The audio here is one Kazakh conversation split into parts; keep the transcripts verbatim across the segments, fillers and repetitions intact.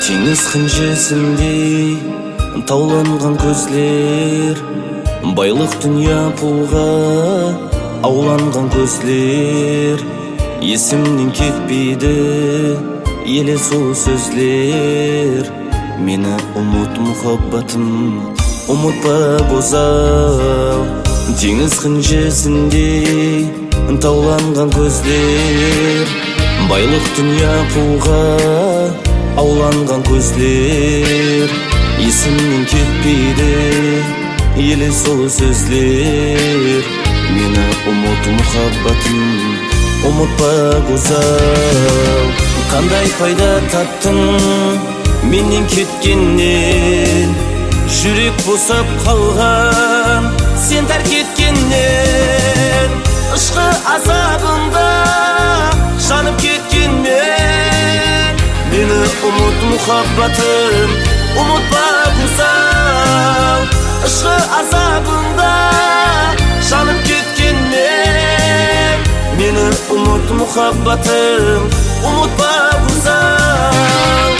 Теңіз қынжесіндей тауланған көзлер, байлық дүния пулға ауланған көзлер. Есімнен кетпейді елес ол сөзлер. Мені ұмыт мұхаббатым, ұмытпа бозау. Теңіз қынжесіндей тауланған көзлер, байлық дүния пулға ауланған көзлер. Есімнен кетпейді елес ол сөзлер. Мені ұмыт мұхаббатым, ұмытпа бозау. Қандай пайда таптың менен кеткеннен, жүрек босап қалған сен тәрк еткеннен. Ішқы азабында жанып кеткенмен, мені ұмыт мұхаббатым, ұмытпа бозау. Ішқы азабында жанып кеткенмен, мені ұмыт мұхаббатым, ұмытпа бозау.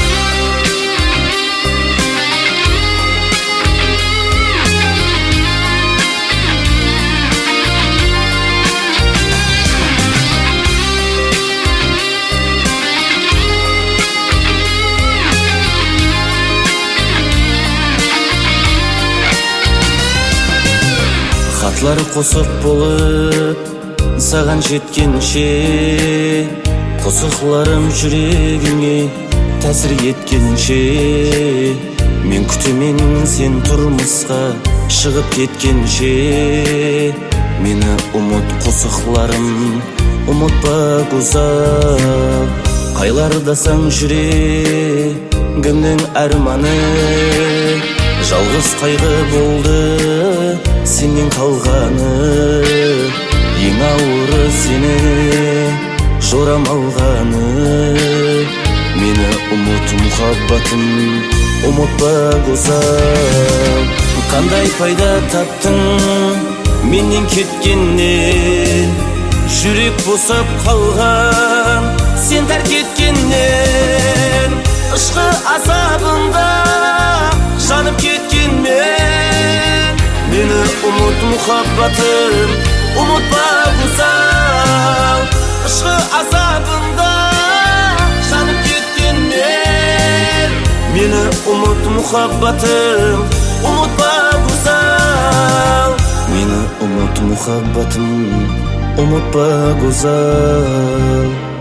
Хатлар қосық болып саған жеткенше, қосықларым жүрегіңе тәсір еткенше, мен күтемен сен тұрмысқа шығып кеткенше. Мені ұмыт қосықларым, ұмытпа гузал. Қайлардасаң жүрегімнің арманы, жалғыз қайғы болды сенен қалғаны. Ең ауыры сені жорамалғаны. Мені ұмыт мұхаббатым, ұмытпа гузал. Қандай пайда таптың менен кеткеннен, жүрек босап қалған сен тәрк еткеннен. Ішқы азабында жанып кеткенмен, мені ұмыт мұхаббатым, ұмытпа гузал. Ішқы азабында жанып кеткенмен, мені ұмыт мұхаббатым, ұмытпа гузал. Мені ұмыт мұхаббатым, ұмытпа гузал.